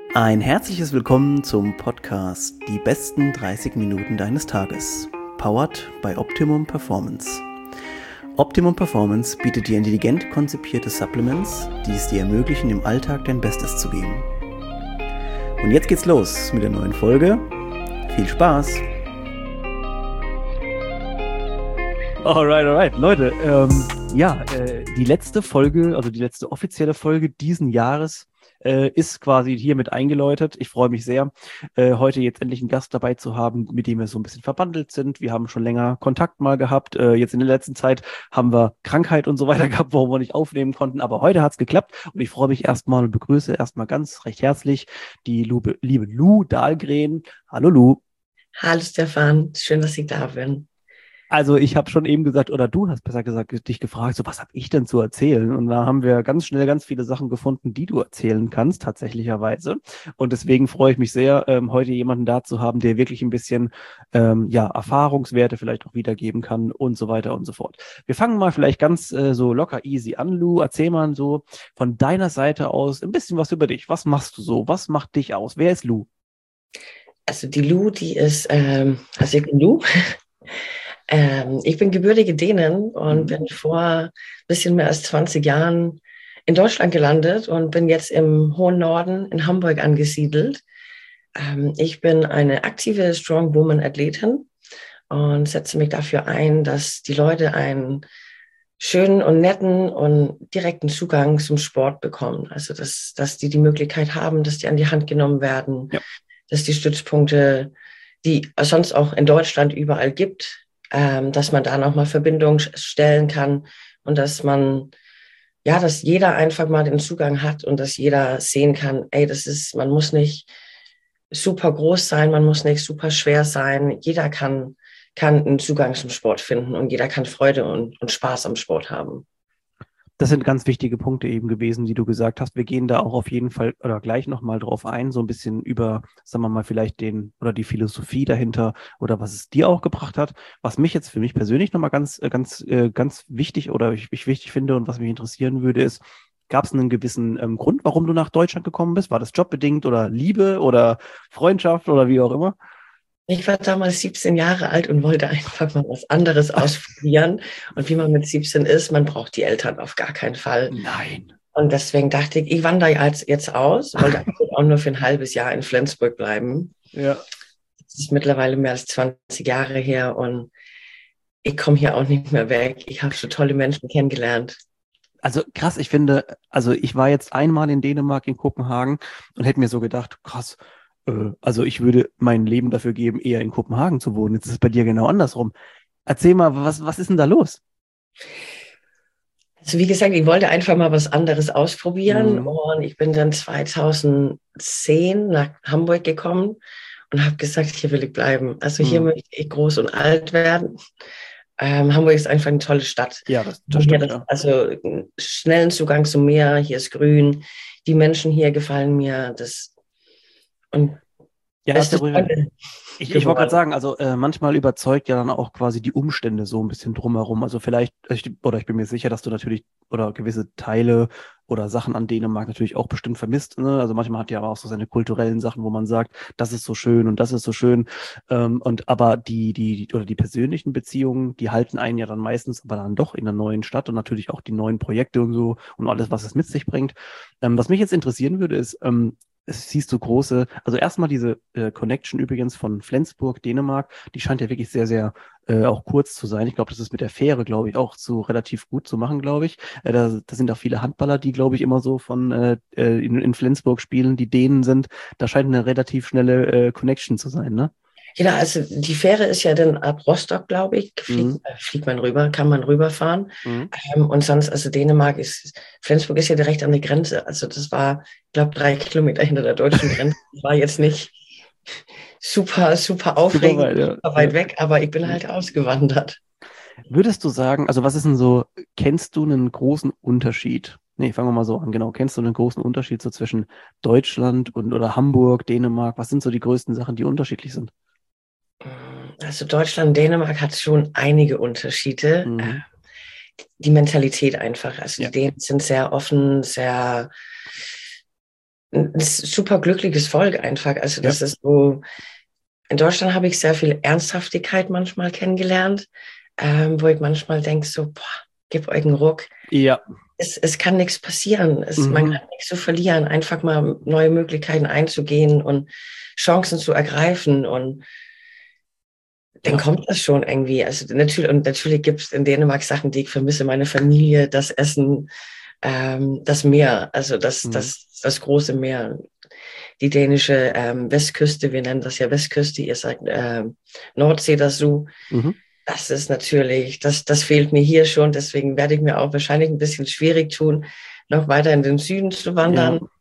Ein herzliches Willkommen zum Podcast Die besten 30 Minuten deines Tages, powered by Optimum Performance. Optimum Performance bietet dir intelligent konzipierte Supplements, die es dir ermöglichen, im Alltag dein Bestes zu geben. Und jetzt geht's los mit der neuen Folge. Viel Spaß! Alright, Leute, die letzte Folge, also die letzte offizielle Folge diesen Jahres ist quasi hiermit eingeläutet. Ich freue mich sehr, heute jetzt endlich einen Gast dabei zu haben, mit dem wir so ein bisschen verbandelt sind. Wir haben schon länger Kontakt mal gehabt. Jetzt in der letzten Zeit haben wir Krankheit und so weiter gehabt, warum wir nicht aufnehmen konnten. Aber heute hat es geklappt und ich freue mich erstmal und begrüße erstmal ganz recht herzlich die liebe Lou Dahlgren. Hallo Lou. Hallo Stefan, schön, dass ich da bin. Also ich habe schon eben gesagt, oder du hast besser gesagt, dich gefragt, so was habe ich denn zu erzählen? Und da haben wir ganz schnell ganz viele Sachen gefunden, die du erzählen kannst, tatsächlicherweise. Und deswegen freue ich mich sehr, heute jemanden da zu haben, der wirklich ein bisschen Erfahrungswerte vielleicht auch wiedergeben kann und so weiter und so fort. Wir fangen mal vielleicht ganz so locker easy an, Lou. Erzähl mal so von deiner Seite aus ein bisschen was über dich. Was machst du so? Was macht dich aus? Wer ist Lou? Also die Lou, die ist, also ich bin Lou. Ich bin gebürtige Dänin und bin vor ein bisschen mehr als 20 Jahren in Deutschland gelandet und bin jetzt im hohen Norden in Hamburg angesiedelt. Ich bin eine aktive Strong Woman Athletin und setze mich dafür ein, dass die Leute einen schönen und netten und direkten Zugang zum Sport bekommen. Also dass die Möglichkeit haben, dass die an die Hand genommen werden, ja, dass die Stützpunkte, die es sonst auch in Deutschland überall gibt, dass man da nochmal Verbindungen stellen kann und dass jeder einfach mal den Zugang hat und dass jeder sehen kann, man muss nicht super groß sein, man muss nicht super schwer sein, jeder kann einen Zugang zum Sport finden und jeder kann Freude und Spaß am Sport haben. Das sind ganz wichtige Punkte eben gewesen, die du gesagt hast. Wir gehen da auch auf jeden Fall oder gleich nochmal drauf ein, so ein bisschen über, sagen wir mal, vielleicht die Philosophie dahinter oder was es dir auch gebracht hat. Was mich jetzt für mich persönlich nochmal ganz wichtig oder ich wichtig finde und was mich interessieren würde, ist, gab es einen gewissen Grund, warum du nach Deutschland gekommen bist? War das jobbedingt oder Liebe oder Freundschaft oder wie auch immer? Ich war damals 17 Jahre alt und wollte einfach mal was anderes ausprobieren. Und wie man mit 17 ist, man braucht die Eltern auf gar keinen Fall. Nein. Und deswegen dachte ich wandere jetzt aus, wollte auch nur für ein halbes Jahr in Flensburg bleiben. Ja. Das ist mittlerweile mehr als 20 Jahre her und ich komme hier auch nicht mehr weg. Ich habe so tolle Menschen kennengelernt. Also krass, ich finde, also ich war jetzt einmal in Dänemark, in Kopenhagen und hätte mir so gedacht, krass, also ich würde mein Leben dafür geben, eher in Kopenhagen zu wohnen. Jetzt ist es bei dir genau andersrum. Erzähl mal, was ist denn da los? Also wie gesagt, ich wollte einfach mal was anderes ausprobieren und ich bin dann 2010 nach Hamburg gekommen und habe gesagt, hier will ich bleiben. Also hier möchte ich groß und alt werden. Hamburg ist einfach eine tolle Stadt. Ja, das stimmt, ja. Also schnellen Zugang zum Meer, hier ist grün, die Menschen hier gefallen mir. Ja, ich wollte gerade sagen, also manchmal überzeugt ja dann auch quasi die Umstände so ein bisschen drumherum. Also vielleicht, ich bin mir sicher, dass du natürlich oder gewisse Teile oder Sachen an Dänemark natürlich auch bestimmt vermisst. Ne? Also manchmal hat ja auch so seine kulturellen Sachen, wo man sagt, das ist so schön und das ist so schön. Aber die persönlichen Beziehungen, die halten einen ja dann meistens aber dann doch in der neuen Stadt und natürlich auch die neuen Projekte und so und alles, was es mit sich bringt. Was mich jetzt interessieren würde, ist, siehst du große, also erstmal diese Connection übrigens von Flensburg, Dänemark, die scheint ja wirklich sehr, sehr auch kurz zu sein. Ich glaube, das ist mit der Fähre, glaube ich, auch so relativ gut zu machen, glaube ich. Da sind auch viele Handballer, die, glaube ich, immer so in Flensburg spielen, die Dänen sind. Da scheint eine relativ schnelle Connection zu sein, ne? Genau, also die Fähre ist ja dann ab Rostock, glaube ich, fliegt man rüber, kann man rüberfahren. Und sonst, also Flensburg ist ja direkt an der Grenze. Also das war, ich glaube, 3 Kilometer hinter der deutschen Grenze. Das war jetzt nicht super, super aufregend, super weit weg, aber ich bin halt ausgewandert. Würdest du sagen, also was ist denn so, kennst du einen großen Unterschied? Nee, fangen wir mal so an, genau. Kennst du einen großen Unterschied so zwischen Deutschland oder Hamburg, Dänemark? Was sind so die größten Sachen, die unterschiedlich sind? Also Deutschland, Dänemark hat schon einige Unterschiede. Die Mentalität einfach. Also die Dänen sind sehr offen, sehr ein super glückliches Volk einfach. Also Ja. das ist so, in Deutschland habe ich sehr viel Ernsthaftigkeit manchmal kennengelernt, wo ich manchmal denke so, boah, gib euch einen Ruck. Ja. Es kann nichts passieren. Man Mhm. kann nichts so verlieren, einfach mal neue Möglichkeiten einzugehen und Chancen zu ergreifen. Und dann Ja. kommt das schon irgendwie. Also natürlich gibt es in Dänemark Sachen, die ich vermisse, meine Familie, das Essen, das Meer, also Mhm. das große Meer, die dänische Westküste, wir nennen das ja Westküste, ihr sagt Nordsee dazu. Mhm. Das ist natürlich, das fehlt mir hier schon, deswegen werde ich mir auch wahrscheinlich ein bisschen schwierig tun, noch weiter in den Süden zu Ja. wandern.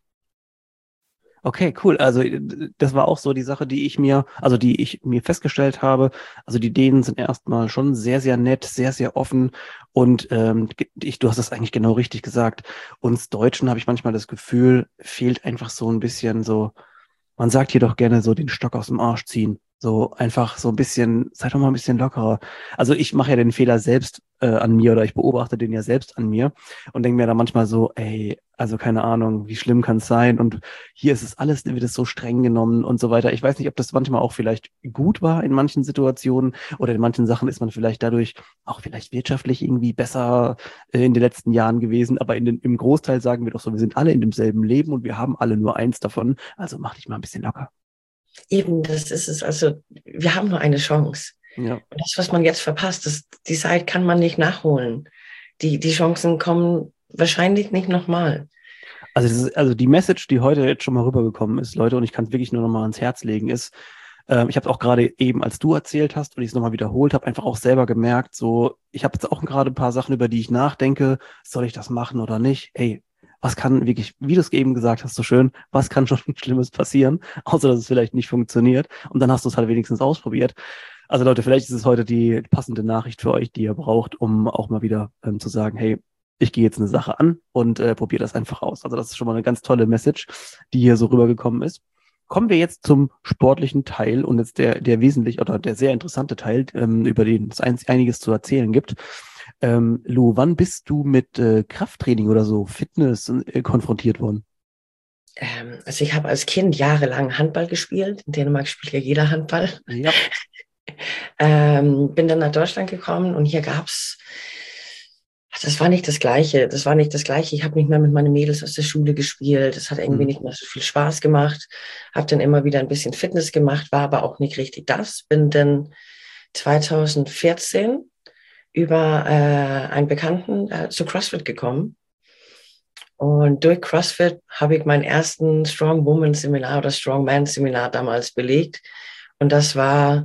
Okay, cool. Also das war auch so die Sache, die ich mir festgestellt habe. Also die Dänen sind erstmal schon sehr, sehr nett, sehr, sehr offen und du hast es eigentlich genau richtig gesagt. Uns Deutschen habe ich manchmal das Gefühl, fehlt einfach so ein bisschen so. Man sagt hier doch gerne so den Stock aus dem Arsch ziehen. So einfach so ein bisschen, seid doch mal ein bisschen lockerer. Also ich mache ja den Fehler selbst an mir oder ich beobachte den ja selbst an mir und denke mir da manchmal so, ey, also keine Ahnung, wie schlimm kann es sein? Und hier ist es alles, wird es so streng genommen und so weiter. Ich weiß nicht, ob das manchmal auch vielleicht gut war in manchen Situationen oder in manchen Sachen ist man vielleicht dadurch auch vielleicht wirtschaftlich irgendwie besser in den letzten Jahren gewesen. Aber im Großteil sagen wir doch so, wir sind alle in demselben Leben und wir haben alle nur eins davon. Also mach dich mal ein bisschen locker. Eben, das ist es. Also wir haben nur eine Chance. Ja. Und das, was man jetzt verpasst, die Zeit kann man nicht nachholen. Die Chancen kommen wahrscheinlich nicht nochmal. Also die Message, die heute jetzt schon mal rübergekommen ist, Leute, und ich kann es wirklich nur noch mal ans Herz legen, ist, ich habe es auch gerade eben, als du erzählt hast und ich es nochmal wiederholt habe, einfach auch selber gemerkt, so, ich habe jetzt auch gerade ein paar Sachen, über die ich nachdenke, soll ich das machen oder nicht? Ey, was kann wirklich, wie du es eben gesagt hast, so schön, was kann schon Schlimmes passieren, außer dass es vielleicht nicht funktioniert und dann hast du es halt wenigstens ausprobiert. Also Leute, vielleicht ist es heute die passende Nachricht für euch, die ihr braucht, um auch mal wieder zu sagen, hey, ich gehe jetzt eine Sache an und probiere das einfach aus. Also das ist schon mal eine ganz tolle Message, die hier so rübergekommen ist. Kommen wir jetzt zum sportlichen Teil und jetzt der wesentlich oder der sehr interessante Teil, über den es einiges zu erzählen gibt. Lou, wann bist du mit Krafttraining oder so Fitness konfrontiert worden? Also ich habe als Kind jahrelang Handball gespielt. In Dänemark spielt ja jeder Handball. Ja. Bin dann nach Deutschland gekommen und hier gab's, das war nicht das Gleiche. Das war nicht das Gleiche. Ich habe nicht mehr mit meinen Mädels aus der Schule gespielt. Das hat irgendwie Mhm. nicht mehr so viel Spaß gemacht. Habe dann immer wieder ein bisschen Fitness gemacht, war aber auch nicht richtig das. Bin dann 2014 über einen Bekannten zu CrossFit gekommen. Und durch CrossFit habe ich meinen ersten Strong Woman Seminar oder Strong Man Seminar damals belegt. Und das war,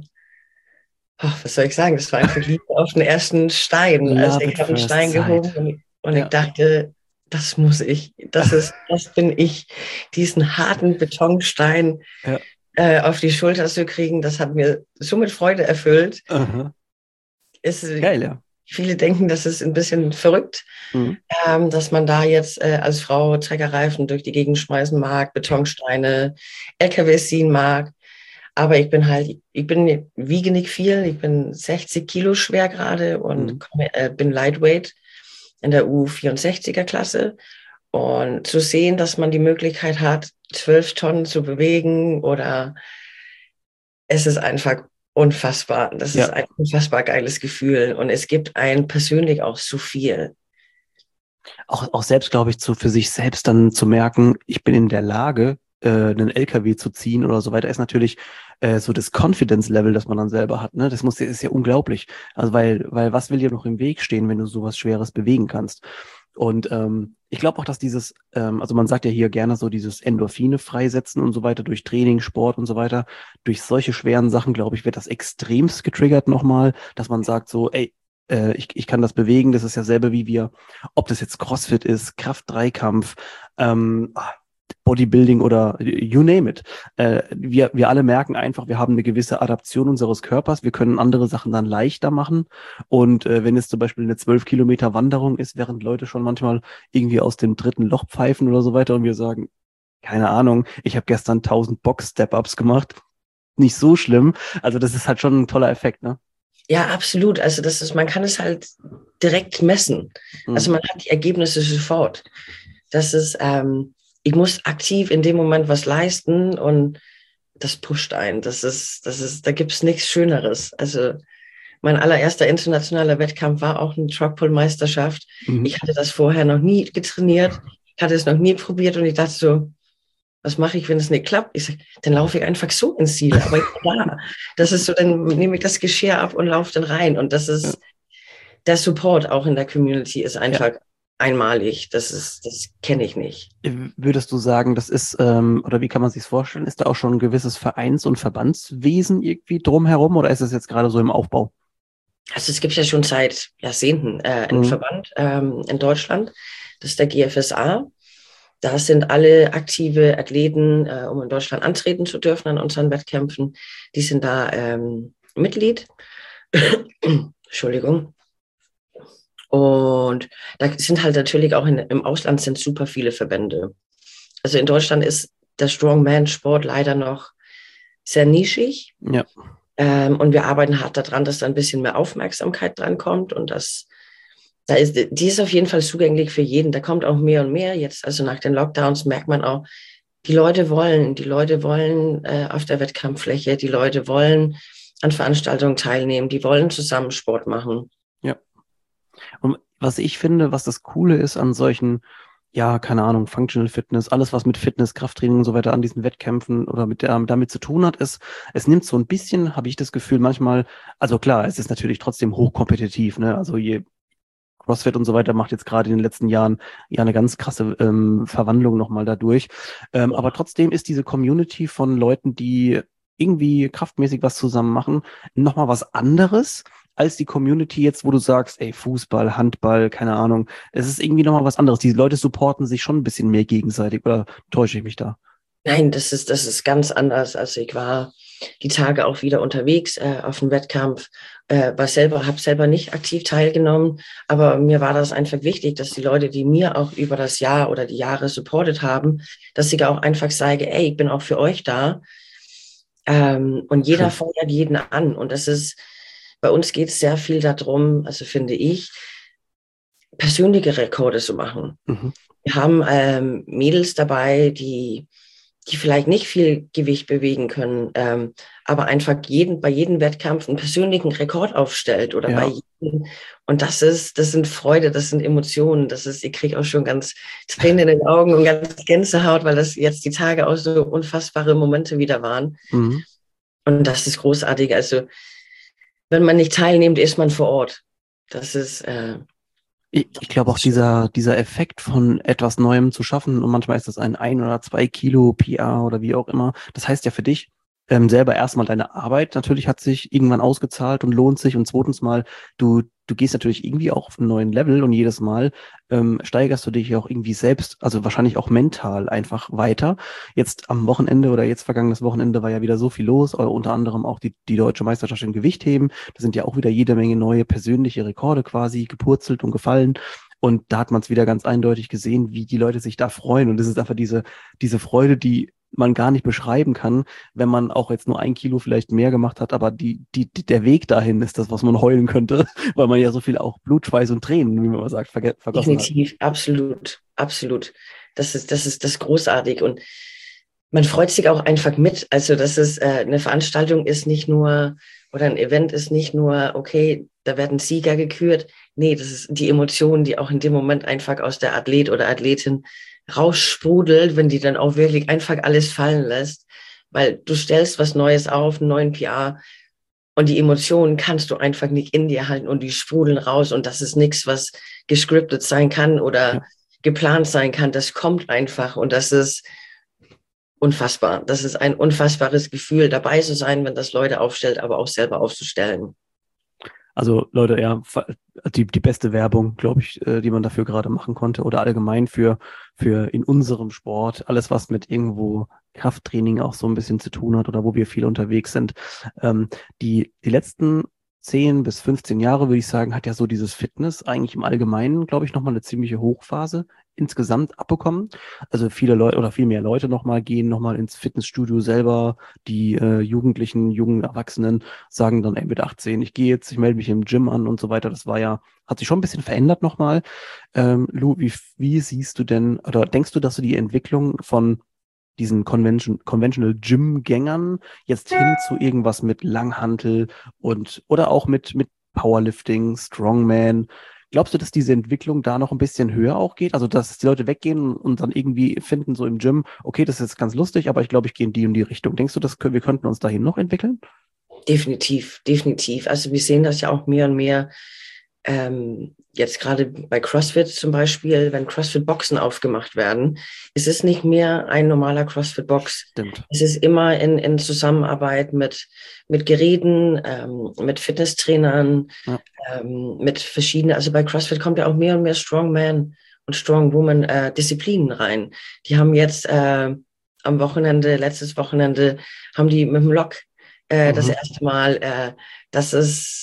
was soll ich sagen, das war einfach Liebe auf den ersten Stein. Also Love ich at habe einen first Stein sight. gehoben und ich Ja. dachte, das muss ich, das bin ich, diesen harten Betonstein Ja. auf die Schulter zu kriegen, das hat mir so mit Freude erfüllt. Aha. Es, Geil, ja. viele denken, das ist ein bisschen verrückt, Mhm. dass man da jetzt als Frau Treckerreifen durch die Gegend schmeißen mag, Betonsteine, LKWs ziehen mag. Aber wiege nicht viel, ich bin 60 Kilo schwer gerade und Mhm. bin Lightweight in der U64er Klasse. Und zu sehen, dass man die Möglichkeit hat, 12 Tonnen zu bewegen oder es ist einfach unfassbar. Das ist Ja. ein unfassbar geiles Gefühl und es gibt einem persönlich auch so viel. Auch selbst, glaube ich, für sich selbst dann zu merken, ich bin in der Lage, einen LKW zu ziehen oder so weiter, ist natürlich so das Confidence-Level, das man dann selber hat. Ne? Ist ja unglaublich. Also weil was will dir noch im Weg stehen, wenn du sowas Schweres bewegen kannst? Und ich glaube auch, dass also man sagt ja hier gerne so dieses Endorphine freisetzen und so weiter durch Training, Sport und so weiter. Durch solche schweren Sachen, glaube ich, wird das extremst getriggert nochmal, dass man sagt so, ey, ich kann das bewegen, das ist ja selber wie wir, ob das jetzt CrossFit ist, Kraft-Dreikampf, Bodybuilding oder you name it. Wir alle merken einfach, wir haben eine gewisse Adaption unseres Körpers, wir können andere Sachen dann leichter machen und wenn es zum Beispiel eine 12 Kilometer Wanderung ist, während Leute schon manchmal irgendwie aus dem dritten Loch pfeifen oder so weiter und wir sagen, keine Ahnung, ich habe gestern 1000 Box-Step-Ups gemacht, nicht so schlimm, also das ist halt schon ein toller Effekt, ne? Ja, absolut. Also man kann es halt direkt messen. Also Mhm. man hat die Ergebnisse sofort. Das ist, ich muss aktiv in dem Moment was leisten und das pusht einen. Da gibt's nichts Schöneres. Also mein allererster internationaler Wettkampf war auch eine Truckpull-Meisterschaft. Mhm. Ich hatte das vorher noch nie getrainiert, ich hatte es noch nie probiert und ich dachte so, was mache ich, wenn es nicht klappt? Ich sage, dann laufe ich einfach so ins Ziel. Aber ja, das ist so, dann nehme ich das Geschirr ab und laufe dann rein. Und das Ja. ist, der Support auch in der Community ist Ja. einfach einmalig. Das kenne ich nicht. Würdest du sagen, das ist, oder wie kann man sich vorstellen, ist da auch schon ein gewisses Vereins- und Verbandswesen irgendwie drumherum oder ist es jetzt gerade so im Aufbau? Also es gibt ja schon seit Jahrzehnten einen Mhm. Verband in Deutschland, das ist der GFSA. Da sind alle aktive Athleten, um in Deutschland antreten zu dürfen an unseren Wettkämpfen, die sind da Mitglied. Entschuldigung. Und da sind halt natürlich auch im Ausland sind super viele Verbände. Also in Deutschland ist der Strongman-Sport leider noch sehr nischig. Ja. Und wir arbeiten hart daran, dass da ein bisschen mehr Aufmerksamkeit dran kommt. Und die ist auf jeden Fall zugänglich für jeden. Da kommt auch mehr und mehr. Jetzt, also nach den Lockdowns, merkt man auch, die Leute wollen auf der Wettkampffläche, die Leute wollen an Veranstaltungen teilnehmen, die wollen zusammen Sport machen. Ja. Und was ich finde, was das Coole ist an solchen, ja, keine Ahnung, Functional Fitness, alles was mit Fitness, Krafttraining und so weiter an diesen Wettkämpfen oder damit zu tun hat, ist, es nimmt so ein bisschen, habe ich das Gefühl, manchmal, also klar, es ist natürlich trotzdem hochkompetitiv, ne? Also je CrossFit und so weiter macht jetzt gerade in den letzten Jahren ja eine ganz krasse Verwandlung nochmal dadurch. Aber trotzdem ist diese Community von Leuten, die irgendwie kraftmäßig was zusammen machen, nochmal was anderes als die Community jetzt, wo du sagst, ey, Fußball, Handball, keine Ahnung. Es ist irgendwie nochmal was anderes. Die Leute supporten sich schon ein bisschen mehr gegenseitig, oder täusche ich mich da? Nein, das ist ganz anders. Also ich war die Tage auch wieder unterwegs auf dem Wettkampf, habe selber nicht aktiv teilgenommen, aber mir war das einfach wichtig, dass die Leute, die mir auch über das Jahr oder die Jahre supportet haben, dass ich auch einfach sage, ey, ich bin auch für euch da. Und jeder Schön. feuert jeden an. Und bei uns geht es sehr viel darum, also finde ich, persönliche Rekorde zu machen. Mhm. Wir haben Mädels dabei, die vielleicht nicht viel Gewicht bewegen können, aber einfach bei jedem Wettkampf einen persönlichen Rekord aufstellt oder bei Ja. jedem. Und das sind Freude, das sind Emotionen, ich kriege auch schon ganz Tränen in den Augen und ganz Gänsehaut, weil das jetzt die Tage auch so unfassbare Momente wieder waren. Mhm. Und das ist großartig. Also, wenn man nicht teilnimmt, ist man vor Ort. Das ist, Ich glaube das auch ist schön. dieser Effekt von etwas Neuem zu schaffen und manchmal ist das ein oder 2 Kilo PR oder wie auch immer. Das heißt ja für dich selber erstmal deine Arbeit natürlich hat sich irgendwann ausgezahlt und lohnt sich und zweitens mal du gehst natürlich irgendwie auch auf einen neuen Level und jedes Mal steigerst du dich auch irgendwie selbst, also wahrscheinlich auch mental einfach weiter. Jetzt am Wochenende oder jetzt vergangenes Wochenende war ja wieder so viel los, unter anderem auch die deutsche Meisterschaft im Gewichtheben. Da sind ja auch wieder jede Menge neue persönliche Rekorde quasi gepurzelt und gefallen. Und da hat man es wieder ganz eindeutig gesehen, wie die Leute sich da freuen. Und es ist einfach diese Freude, die man gar nicht beschreiben kann, wenn man auch jetzt nur 1 Kilo vielleicht mehr gemacht hat, aber der Weg dahin ist das, was man heulen könnte, weil man ja so viel auch Blut, Schweiß und Tränen, wie man mal sagt, vergossen hat. Definitiv, absolut, absolut. Das ist großartig und man freut sich auch einfach mit. Also eine Veranstaltung ist nicht nur oder ein Event ist nicht nur, okay, da werden Sieger gekürt. Nee, das ist die Emotion, die auch in dem Moment einfach aus der Athlet oder Athletin raussprudelt, wenn die dann auch wirklich einfach alles fallen lässt, weil du stellst was Neues auf, einen neuen PR und die Emotionen kannst du einfach nicht in dir halten und die sprudeln raus und das ist nichts, was gescriptet sein kann oder Ja. geplant sein kann. Das kommt einfach und das ist unfassbar. Das ist ein unfassbares Gefühl, dabei zu sein, wenn das Leute aufstellt, aber auch selber aufzustellen. Also Leute, ja, die beste Werbung, glaube ich, die man dafür gerade machen konnte oder allgemein für in unserem Sport, alles was mit irgendwo Krafttraining auch so ein bisschen zu tun hat oder wo wir viel unterwegs sind. Die letzten 10 bis 15 Jahre, würde ich sagen, hat ja so dieses Fitness eigentlich im Allgemeinen, glaube ich, nochmal eine ziemliche Hochphase insgesamt abbekommen. Also viele Leute oder viel mehr Leute nochmal gehen nochmal ins Fitnessstudio selber. Die Jugendlichen, jungen Erwachsenen sagen dann, ey, mit 18, ich gehe jetzt, ich melde mich im Gym an und so weiter. Das war ja, hat sich schon ein bisschen verändert nochmal. Lou, wie siehst du denn, oder denkst du, dass du die Entwicklung von diesen Conventional Gym-Gängern jetzt hin zu irgendwas mit Langhantel oder auch mit Powerlifting, Strongman. Glaubst du, dass diese Entwicklung da noch ein bisschen höher auch geht? Also, dass die Leute weggehen und dann irgendwie finden so im Gym, okay, das ist jetzt ganz lustig, aber ich glaube, ich gehe in die und die Richtung. Denkst du, wir könnten uns dahin noch entwickeln? Definitiv, definitiv. Also wir sehen das ja auch mehr und mehr. Jetzt gerade bei CrossFit zum Beispiel, wenn CrossFit-Boxen aufgemacht werden, ist es nicht mehr ein normaler CrossFit-Box. Stimmt. Es ist immer in Zusammenarbeit mit Geräten, mit Fitnesstrainern, Ja. mit verschiedenen, also bei CrossFit kommt ja auch mehr und mehr Strongman und Strongwoman Disziplinen rein. Die haben jetzt am Wochenende, letztes Wochenende, haben die mit dem Lok das erste Mal, das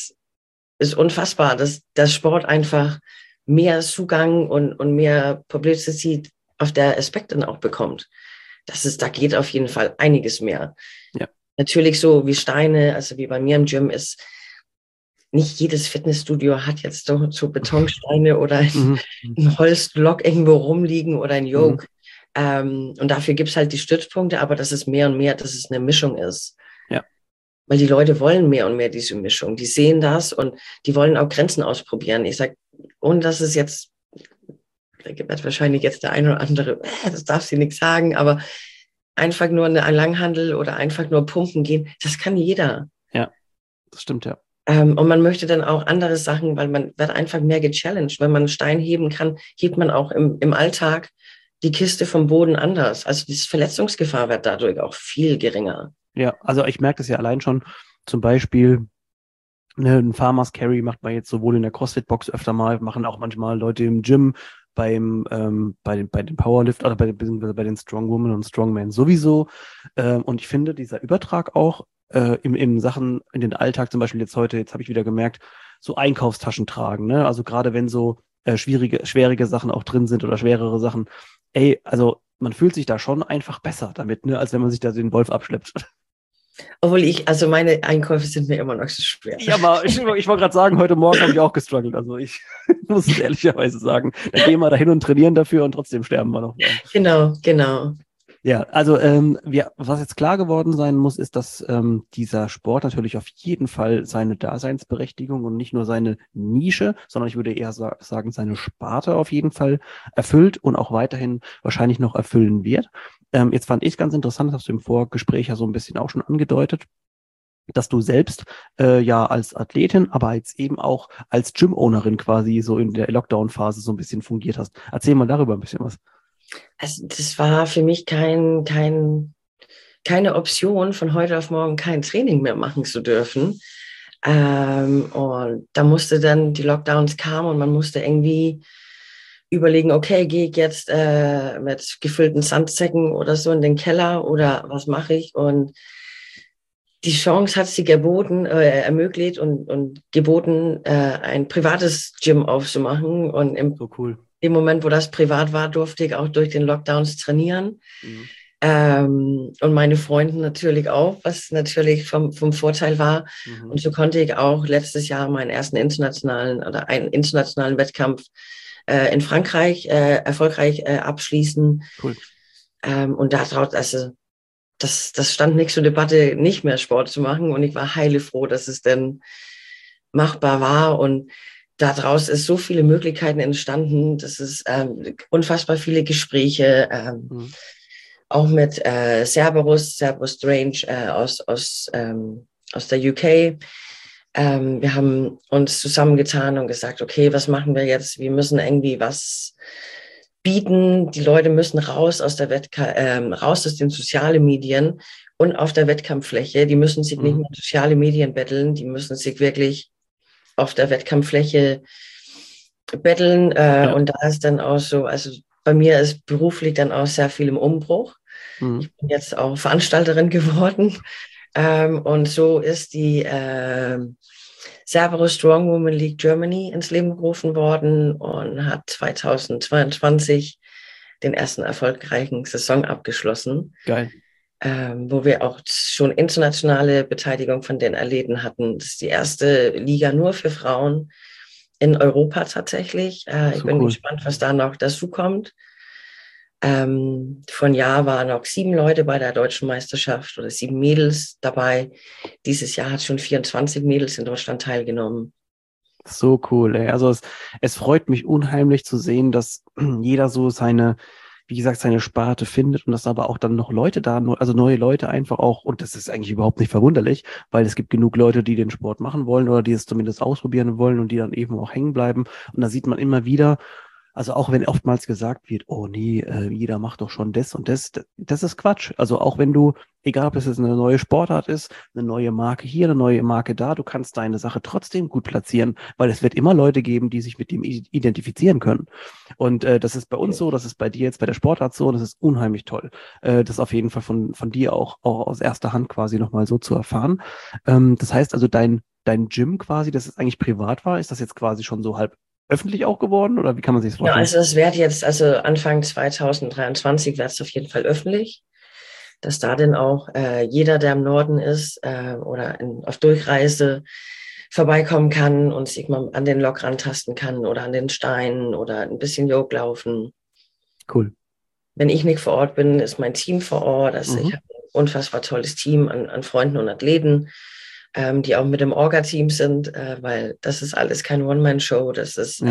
ist unfassbar, dass der Sport einfach mehr Zugang und mehr Publicity auf der Aspekt dann auch bekommt. Da geht auf jeden Fall einiges mehr. Ja. Natürlich so wie Steine, also wie bei mir im Gym ist, nicht jedes Fitnessstudio hat jetzt so Betonsteine oder ein Holzblock irgendwo rumliegen oder ein Yoke. Und dafür gibt es halt die Stützpunkte, aber das ist mehr und mehr, dass es eine Mischung ist. Ja. Weil die Leute wollen mehr und mehr diese Mischung. Die sehen das und die wollen auch Grenzen ausprobieren. Ich sage, ohne dass es jetzt, da wird wahrscheinlich jetzt der eine oder andere, das darf sie nicht sagen, aber einfach nur ein Langhandel oder einfach nur pumpen gehen, das kann jeder. Ja, das stimmt, ja. Und man möchte dann auch andere Sachen, weil man wird einfach mehr gechallenged. Wenn man einen Stein heben kann, hebt man auch im Alltag die Kiste vom Boden anders. Also die Verletzungsgefahr wird dadurch auch viel geringer. Ja, also ich merke das ja allein schon, zum Beispiel ein Farmers Carry macht man jetzt sowohl in der CrossFit-Box öfter mal, machen auch manchmal Leute im Gym, bei den Powerlift oder beziehungsweise bei den Strongwomen und Strongmen sowieso. Und ich finde, dieser Übertrag auch in Sachen, in den Alltag, zum Beispiel jetzt habe ich wieder gemerkt, so Einkaufstaschen tragen, ne? Also gerade wenn so schwierige Sachen auch drin sind oder schwerere Sachen, also man fühlt sich da schon einfach besser damit, ne, als wenn man sich da den Wolf abschleppt. Obwohl also meine Einkäufe sind mir immer noch so schwer. Ja, aber ich wollte gerade sagen, heute Morgen habe ich auch gestruggelt. Also ich muss es ehrlicherweise sagen. Dann gehen wir da hin und trainieren dafür und trotzdem sterben wir noch. Genau. Ja, also was jetzt klar geworden sein muss, ist, dass dieser Sport natürlich auf jeden Fall seine Daseinsberechtigung und nicht nur seine Nische, sondern ich würde eher sagen, seine Sparte auf jeden Fall erfüllt und auch weiterhin wahrscheinlich noch erfüllen wird. Jetzt fand ich ganz interessant, das hast du im Vorgespräch ja so ein bisschen auch schon angedeutet, dass du selbst ja als Athletin, aber jetzt eben auch als Gym-Ownerin quasi so in der Lockdown-Phase so ein bisschen fungiert hast. Erzähl mal darüber ein bisschen was. Also das war für mich keine Option, von heute auf morgen kein Training mehr machen zu dürfen. Und da musste dann die Lockdowns kamen und man musste irgendwie überlegen, okay, gehe ich jetzt mit gefüllten Sandsäcken oder so in den Keller oder was mache ich? Und die Chance hat sich ermöglicht und geboten, ein privates Gym aufzumachen. Und So cool. im Moment, wo das privat war, durfte ich auch durch den Lockdowns trainieren. Und meine Freunde natürlich auch, was natürlich vom Vorteil war. Und so konnte ich auch letztes Jahr einen internationalen Wettkampf in Frankreich erfolgreich abschließen. Cool. Und das stand nicht zur Debatte, nicht mehr Sport zu machen. Und ich war heilefroh, dass es denn machbar war. Und daraus ist so viele Möglichkeiten entstanden. Das ist unfassbar viele Gespräche, auch mit Cerberus Strange aus der UK. Wir haben uns zusammengetan und gesagt, okay, was machen wir jetzt? Wir müssen irgendwie was bieten. Die Leute müssen raus aus raus aus den sozialen Medien und auf der Wettkampffläche. Die müssen sich nicht mehr soziale Medien betteln, die müssen sich wirklich auf der Wettkampffläche betteln. Und da ist dann auch so, also bei mir ist beruflich dann auch sehr viel im Umbruch. Ich bin jetzt auch Veranstalterin geworden. Und so ist Cerberus Strong Woman League Germany ins Leben gerufen worden und hat 2022 den ersten erfolgreichen Saison abgeschlossen. Geil. Wo wir auch schon internationale Beteiligung von den Athleten hatten. Das ist die erste Liga nur für Frauen in Europa tatsächlich. Ich bin gespannt, was da noch dazu kommt. Von Jahr waren noch 7 Leute bei der deutschen Meisterschaft oder 7 Mädels dabei. Dieses Jahr hat schon 24 Mädels in Deutschland teilgenommen. So cool, ey. Also es freut mich unheimlich zu sehen, dass jeder so seine, wie gesagt, seine Sparte findet und dass aber auch dann noch Leute da, also neue Leute einfach auch, und das ist eigentlich überhaupt nicht verwunderlich, weil es gibt genug Leute, die den Sport machen wollen oder die es zumindest ausprobieren wollen und die dann eben auch hängen bleiben. Und da sieht man immer wieder, also auch wenn oftmals gesagt wird, oh nee, jeder macht doch schon das und das, das ist Quatsch. Also auch wenn du, egal ob es jetzt eine neue Sportart ist, eine neue Marke hier, eine neue Marke da, du kannst deine Sache trotzdem gut platzieren, weil es wird immer Leute geben, die sich mit dem identifizieren können. Und das ist bei uns so, das ist bei dir jetzt bei der Sportart so, das ist unheimlich toll. Das auf jeden Fall von dir auch aus erster Hand quasi nochmal so zu erfahren. Das heißt also, dein Gym quasi, das ist eigentlich privat war, ist das jetzt quasi schon so halb öffentlich auch geworden oder wie kann man sich das vorstellen? Ja, also das wird jetzt, also Anfang 2023 wird es auf jeden Fall öffentlich, dass da dann auch jeder, der im Norden ist oder auf Durchreise vorbeikommen kann und sich mal an den Lok rantasten kann oder an den Steinen oder ein bisschen Yoga laufen. Cool. Wenn ich nicht vor Ort bin, ist mein Team vor Ort. Also ich habe ein unfassbar tolles Team an Freunden und Athleten, die auch mit dem Orga-Team sind, weil das ist alles kein One-Man-Show. Das ist,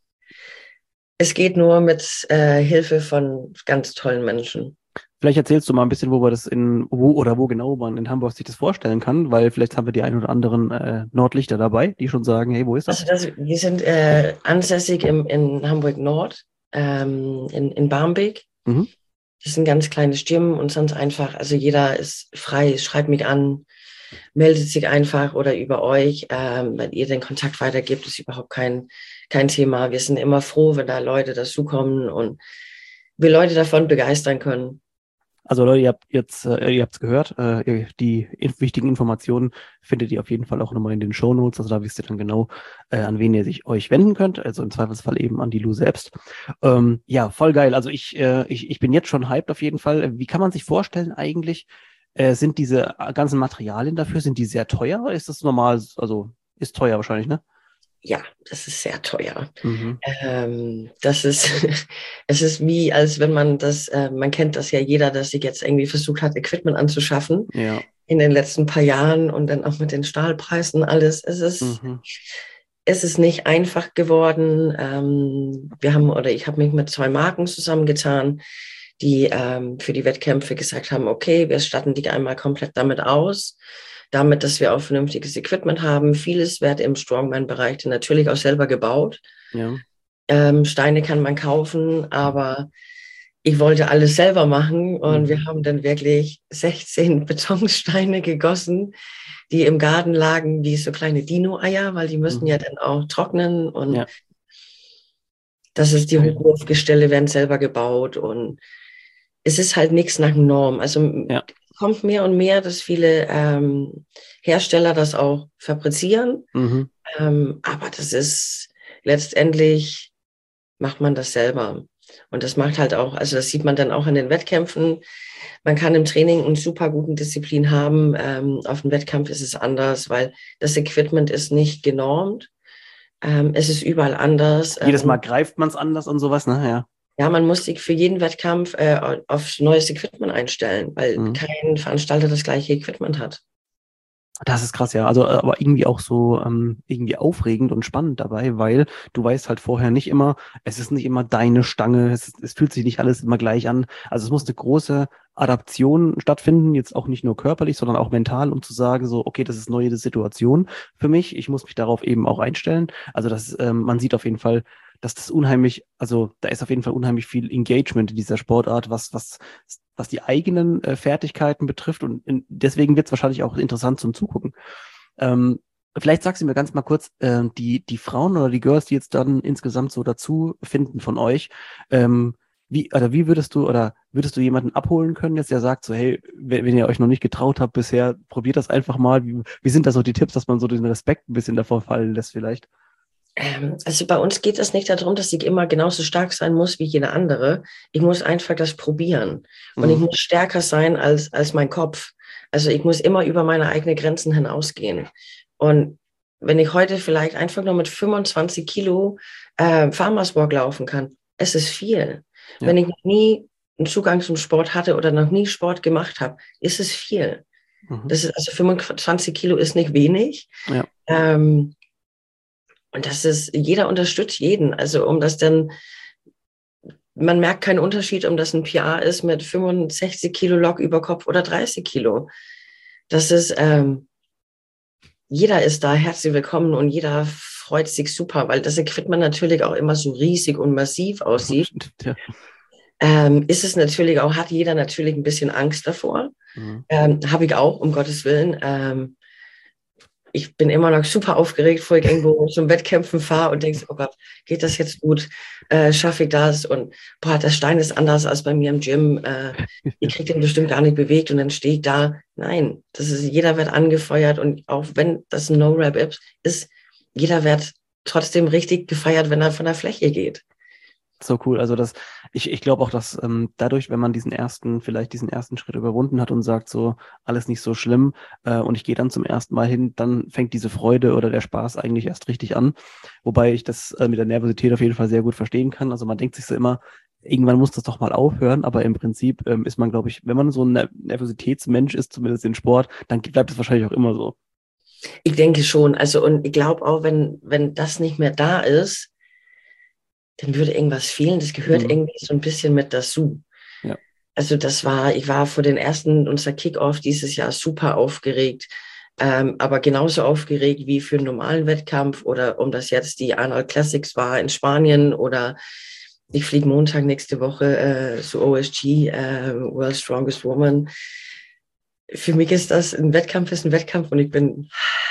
es geht nur mit Hilfe von ganz tollen Menschen. Vielleicht erzählst du mal ein bisschen, wo wir das wo genau man in Hamburg sich das vorstellen kann, weil vielleicht haben wir die ein oder anderen Nordlichter dabei, die schon sagen, hey, wo ist das? Also wir sind ansässig in Hamburg Nord, in Barmbek. Das ist ein ganz kleines Gym und sonst einfach, also jeder ist frei, schreibt mich an, meldet sich einfach oder über euch, wenn ihr den Kontakt weitergibt, ist überhaupt kein Thema. Wir sind immer froh, wenn da Leute dazukommen und wir Leute davon begeistern können. Also Leute, ihr habt's gehört, die wichtigen Informationen findet ihr auf jeden Fall auch nochmal in den Shownotes, also da wisst ihr dann genau, an wen ihr euch wenden könnt, also im Zweifelsfall eben an die Lou selbst. Ja, voll geil, also ich bin jetzt schon hyped auf jeden Fall. Wie kann man sich vorstellen eigentlich, sind diese ganzen Materialien dafür, sind die sehr teuer? Ist das normal, also ist teuer wahrscheinlich, ne? Ja, das ist sehr teuer. Das ist, es ist wie, als wenn man man kennt das ja jeder, dass sich jetzt irgendwie versucht hat, Equipment anzuschaffen in den letzten paar Jahren und dann auch mit den Stahlpreisen alles. Es ist nicht einfach geworden. Ich habe mich mit 2 Marken zusammengetan, die für die Wettkämpfe gesagt haben, okay, wir statten dich einmal komplett damit aus. Damit, dass wir auch vernünftiges Equipment haben. Vieles wird im Strongman-Bereich natürlich auch selber gebaut. Ja. Steine kann man kaufen, aber ich wollte alles selber machen und wir haben dann wirklich 16 Betonsteine gegossen, die im Garten lagen wie so kleine Dino-Eier, weil die müssen ja dann auch trocknen und das ist die Hochwurfgestelle werden selber gebaut und es ist halt nichts nach Norm. Also kommt mehr und mehr, dass viele Hersteller das auch fabrizieren. Aber das ist letztendlich, macht man das selber. Und das macht halt auch, also das sieht man dann auch in den Wettkämpfen. Man kann im Training einen super guten Disziplin haben. Auf dem Wettkampf ist es anders, weil das Equipment ist nicht genormt. Es ist überall anders. Jedes Mal greift man es anders und sowas, ne? Ja. Ja, man muss sich für jeden Wettkampf auf neues Equipment einstellen, weil kein Veranstalter das gleiche Equipment hat. Das ist krass, ja. Also, aber irgendwie auch so irgendwie aufregend und spannend dabei, weil du weißt halt vorher nicht immer, es ist nicht immer deine Stange, es fühlt sich nicht alles immer gleich an. Also es muss eine große Adaption stattfinden, jetzt auch nicht nur körperlich, sondern auch mental, um zu sagen, so, okay, das ist neue Situation für mich, ich muss mich darauf eben auch einstellen. Also man sieht auf jeden Fall, dass das unheimlich, also da ist auf jeden Fall unheimlich viel Engagement in dieser Sportart, was die eigenen Fertigkeiten betrifft und deswegen wird es wahrscheinlich auch interessant zum Zugucken. Vielleicht sagst du mir ganz mal kurz, die Frauen oder die Girls, die jetzt dann insgesamt so dazu finden von euch, wie würdest du jemanden abholen können jetzt, der sagt so, hey, wenn ihr euch noch nicht getraut habt bisher, probiert das einfach mal. Wie sind da so die Tipps, dass man so den Respekt ein bisschen davor fallen lässt vielleicht? Also bei uns geht es nicht darum, dass ich immer genauso stark sein muss wie jeder andere. Ich muss einfach das probieren. Und ich Mhm. muss stärker sein als mein Kopf. Also ich muss immer über meine eigenen Grenzen hinausgehen. Und wenn ich heute vielleicht einfach nur mit 25 Kilo Farmers Walk laufen kann, es ist viel. Ja. Wenn ich noch nie einen Zugang zum Sport hatte oder noch nie Sport gemacht habe, ist es viel. Mhm. Das ist, also 25 Kilo ist nicht wenig. Ja. Und das ist, jeder unterstützt jeden. Also um das dann, man merkt keinen Unterschied, um das ein PR ist mit 65 Kilo Lok über Kopf oder 30 Kilo. Das ist, jeder ist da herzlich willkommen und jeder freut sich super, weil das Equipment natürlich auch immer so riesig und massiv aussieht. Stimmt, ja. Ist es natürlich auch, hat jeder natürlich ein bisschen Angst davor. Mhm. Habe ich auch, um Gottes Willen. Ich bin immer noch super aufgeregt, bevor ich irgendwo zum Wettkämpfen fahre und denke, oh Gott, geht das jetzt gut? Schaffe ich das? Und boah, der Stein ist anders als bei mir im Gym. Ich kriege den bestimmt gar nicht bewegt und dann stehe ich da. Nein, das ist, jeder wird angefeuert und auch wenn das ein No-Rap ist, jeder wird trotzdem richtig gefeiert, wenn er von der Fläche geht. So cool. Also ich glaube auch, dass dadurch, wenn man vielleicht diesen ersten Schritt überwunden hat und sagt so, alles nicht so schlimm, und ich gehe dann zum ersten Mal hin, dann fängt diese Freude oder der Spaß eigentlich erst richtig an. Wobei ich das mit der Nervosität auf jeden Fall sehr gut verstehen kann. Also man denkt sich so immer, irgendwann muss das doch mal aufhören, aber im Prinzip ist man, glaube ich, wenn man so ein Nervositätsmensch ist, zumindest in Sport, dann bleibt es wahrscheinlich auch immer so. Ich denke schon. Also, und ich glaube auch, wenn das nicht mehr da ist, dann würde irgendwas fehlen. Das gehört Mhm. irgendwie so ein bisschen mit dazu. Ja. Also ich war vor den ersten, unser Kickoff dieses Jahr super aufgeregt, aber genauso aufgeregt wie für einen normalen Wettkampf oder um das jetzt die Arnold Classics war in Spanien oder ich fliege Montag nächste Woche zu OSG, World's Strongest Woman. Für mich ist das ist ein Wettkampf und ich bin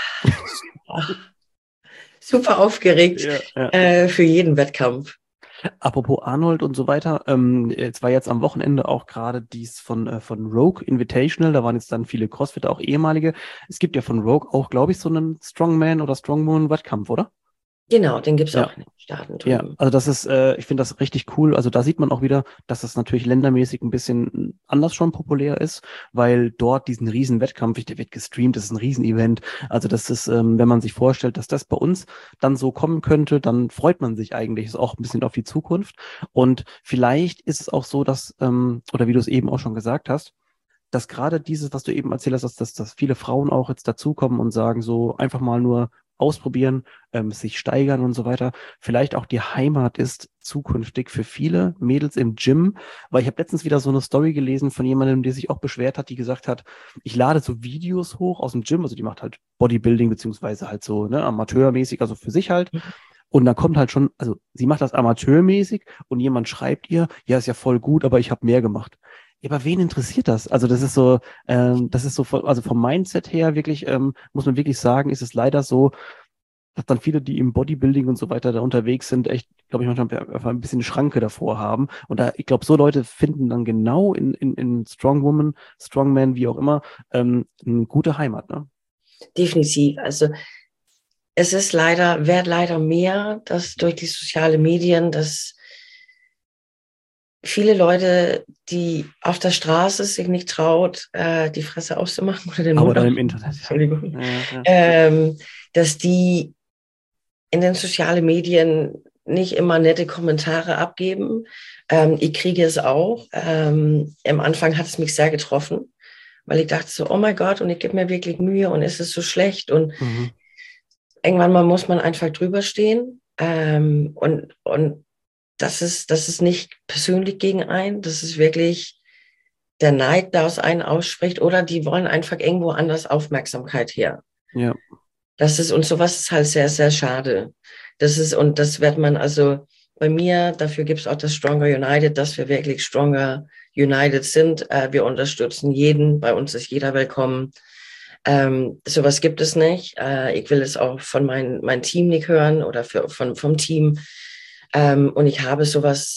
super aufgeregt Ja, ja. für jeden Wettkampf. Apropos Arnold und so weiter, jetzt war jetzt am Wochenende auch gerade dies von Rogue Invitational, da waren jetzt dann viele Crossfitter, auch ehemalige. Es gibt ja von Rogue auch, glaube ich, so einen Strongman oder Strongwoman-Wettkampf, oder? Genau, den gibt es Ja. auch in den Staaten Ja, drüben. also ich finde das richtig cool. Also da sieht man auch wieder, dass das natürlich ländermäßig ein bisschen anders schon populär ist, weil dort diesen riesen Wettkampf, der wird gestreamt, das ist ein Riesenevent. Also das ist, wenn man sich vorstellt, dass das bei uns dann so kommen könnte, dann freut man sich eigentlich ist auch ein bisschen auf die Zukunft. Und vielleicht ist es auch so, dass, oder wie du es eben auch schon gesagt hast, dass gerade dieses, was du eben erzählt hast, dass viele Frauen auch jetzt dazukommen und sagen, so einfach mal nur ausprobieren, sich steigern und so weiter, vielleicht auch die Heimat ist zukünftig für viele Mädels im Gym, weil ich habe letztens wieder so eine Story gelesen von jemandem, der sich auch beschwert hat, die gesagt hat, ich lade so Videos hoch aus dem Gym, also die macht halt Bodybuilding beziehungsweise halt so, ne, amateurmäßig, also für sich halt. Und dann kommt halt schon, also sie macht das amateurmäßig und jemand schreibt ihr, ja, ist ja voll gut, aber ich habe mehr gemacht. Ja, aber wen interessiert das? Also das ist so, also vom Mindset her wirklich, muss man wirklich sagen, ist es leider so, dass dann viele, die im Bodybuilding und so weiter da unterwegs sind, echt, glaube ich, manchmal einfach ein bisschen eine Schranke davor haben. Und da, ich glaube, so Leute finden dann genau in Strongwoman, Strongman, wie auch immer, eine gute Heimat, ne? Definitiv. Also es ist leider, wird leider mehr, dass durch die sozialen Medien, dass viele Leute, die auf der Straße sich nicht traut, die Fresse auszumachen oder den Aber Mund dann im aufzumachen, Internet, ja. Entschuldigung, Ja, ja. dass die in den sozialen Medien nicht immer nette Kommentare abgeben. Ich kriege es auch. Am Anfang hat es mich sehr getroffen, weil ich dachte so, oh mein Gott, und ich gebe mir wirklich Mühe und es ist so schlecht und Mhm. irgendwann mal muss man einfach drüber stehen. Und das ist nicht persönlich gegen einen, das ist wirklich der Neid, der aus einen ausspricht, oder die wollen einfach irgendwo anders Aufmerksamkeit her. Ja, Das ist, und sowas ist halt sehr, sehr schade. Das ist, und das wird man also bei mir, dafür gibt es auch das Stronger United, dass wir wirklich Stronger United sind. Wir unterstützen jeden, bei uns ist jeder willkommen. Sowas gibt es nicht. Ich will es auch von mein Team nicht hören oder vom Team. Und ich habe sowas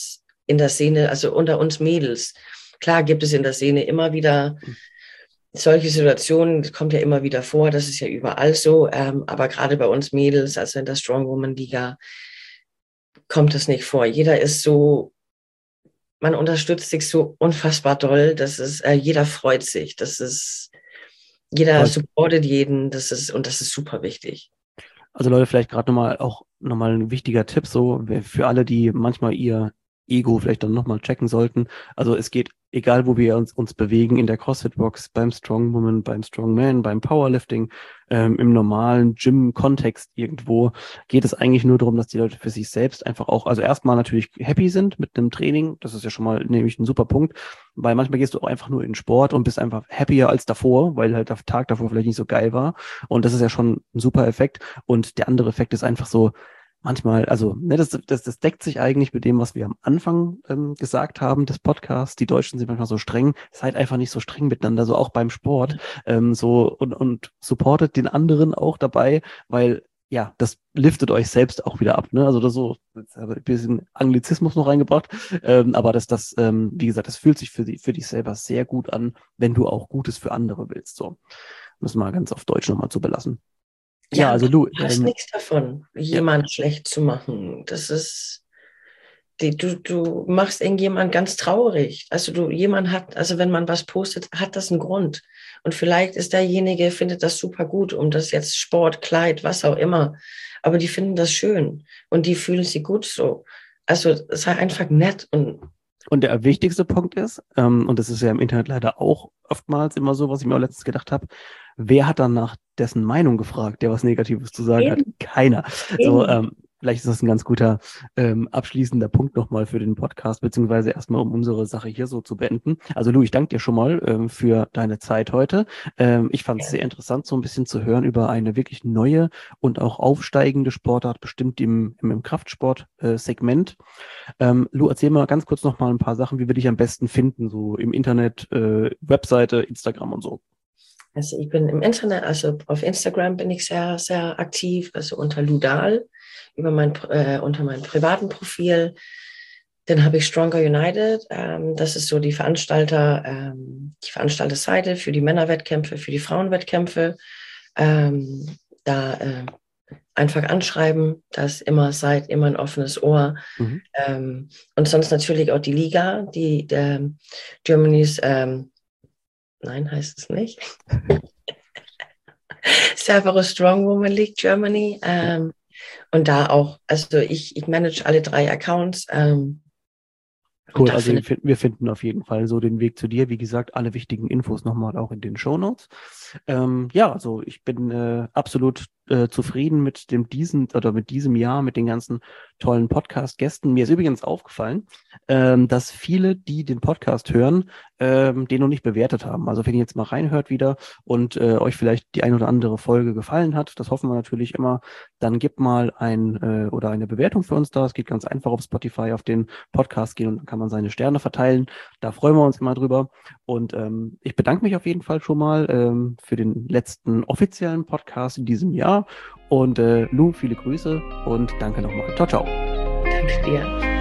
in der Szene, also unter uns Mädels. Klar gibt es in der Szene immer wieder solche Situationen, das kommt ja immer wieder vor, das ist ja überall so, aber gerade bei uns Mädels, also in der Strong Woman Liga, kommt das nicht vor. Jeder ist so, man unterstützt sich so unfassbar doll, jeder freut sich, jeder supportet jeden, und das ist super wichtig. Also Leute, vielleicht gerade nochmal ein wichtiger Tipp, so für alle, die manchmal ihr Ego vielleicht dann nochmal checken sollten. Also es geht, egal wo wir uns bewegen, in der CrossFit-Box, beim Strongwoman, beim Strongman, beim Powerlifting, im normalen Gym-Kontext irgendwo, geht es eigentlich nur darum, dass die Leute für sich selbst einfach auch, also erstmal natürlich happy sind mit einem Training. Das ist ja schon mal nämlich ein super Punkt, weil manchmal gehst du auch einfach nur in den Sport und bist einfach happier als davor, weil halt der Tag davor vielleicht nicht so geil war. Und das ist ja schon ein super Effekt. Und der andere Effekt ist einfach so, manchmal, also ne, das deckt sich eigentlich mit dem, was wir am Anfang gesagt haben des Podcasts. Die Deutschen sind manchmal so streng. Seid einfach nicht so streng miteinander, so auch beim Sport. So und supportet den anderen auch dabei, weil ja, das liftet euch selbst auch wieder ab. Ne? Also das so, jetzt habe ich ein bisschen Anglizismus noch reingebracht. Aber wie gesagt, das fühlt sich für dich selber sehr gut an, wenn du auch Gutes für andere willst. So, müssen wir ganz auf Deutsch nochmal zu belassen. Ja, also du hast nichts davon, jemand schlecht zu machen. Du machst irgendjemand ganz traurig. Also wenn man was postet, hat das einen Grund. Und vielleicht ist derjenige, findet das super gut, um das jetzt Sport, Kleid, was auch immer. Aber die finden das schön und die fühlen sich gut so. Also sei einfach nett und der wichtigste Punkt ist, und das ist ja im Internet leider auch oftmals immer so, was ich mir auch letztens gedacht habe, wer hat dann nach dessen Meinung gefragt, der was Negatives zu sagen hat? Keiner. So, vielleicht ist das ein ganz guter abschließender Punkt nochmal für den Podcast, beziehungsweise erstmal, um unsere Sache hier so zu beenden. Also Lu, ich danke dir schon mal für deine Zeit heute. Ich fand es sehr interessant, so ein bisschen zu hören über eine wirklich neue und auch aufsteigende Sportart, bestimmt im Kraftsport-Segment. Lu, erzähl mal ganz kurz nochmal ein paar Sachen, wie wir dich am besten finden, so im Internet, Webseite, Instagram und so. Also ich bin im Internet, also auf Instagram bin ich sehr, sehr aktiv, also unter Ludal, unter meinem privaten Profil. Dann habe ich Stronger United, das ist so die Veranstalterseite für die Männerwettkämpfe, für die Frauenwettkämpfe. Einfach anschreiben, seid immer ein offenes Ohr. Und sonst natürlich auch die Liga, die Germany's, nein, heißt es nicht. Cerberus Strong Woman League Germany. Und da auch, also ich manage alle 3 Accounts. Cool, also wir finden auf jeden Fall so den Weg zu dir. Wie gesagt, alle wichtigen Infos nochmal auch in den Shownotes. Also ich bin absolut zufrieden mit diesem Jahr, mit den ganzen tollen Podcast-Gästen. Mir ist übrigens aufgefallen, dass viele, die den Podcast hören, den noch nicht bewertet haben. Also wenn ihr jetzt mal reinhört wieder und euch vielleicht die ein oder andere Folge gefallen hat, das hoffen wir natürlich immer, dann gebt mal eine Bewertung für uns da. Es geht ganz einfach auf Spotify auf den Podcast gehen und dann kann man seine Sterne verteilen. Da freuen wir uns immer drüber. Und ich bedanke mich auf jeden Fall schon mal für den letzten offiziellen Podcast in diesem Jahr. Und Lu, viele Grüße und danke nochmal. Ciao, ciao. Danke dir.